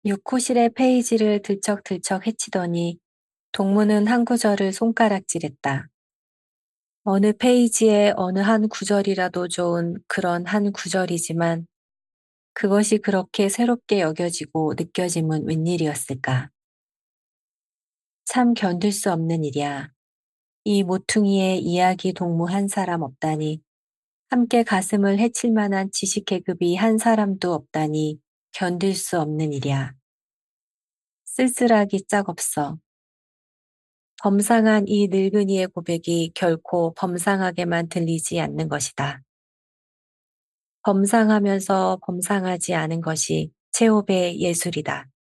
육호실의 페이지를 들쩍들쩍 헤치더니 동무는 한 구절을 손가락질했다. 어느 페이지의 어느 한 구절이라도 좋은 그런 한 구절이지만 그것이 그렇게 새롭게 여겨지고 느껴짐은 웬일이었을까? 참 견딜 수 없는 일이야. 이 모퉁이에 이야기 동무 한 사람 없다니, 함께 가슴을 헤칠 만한 지식 계급이 한 사람도 없다니 견딜 수 없는 일이야. 쓸쓸하기 짝없어. 범상한 이 늙은이의 고백이 결코 범상하게만 들리지 않는 것이다. 범상하면서 범상하지 않은 것이 체홉의 예술이다.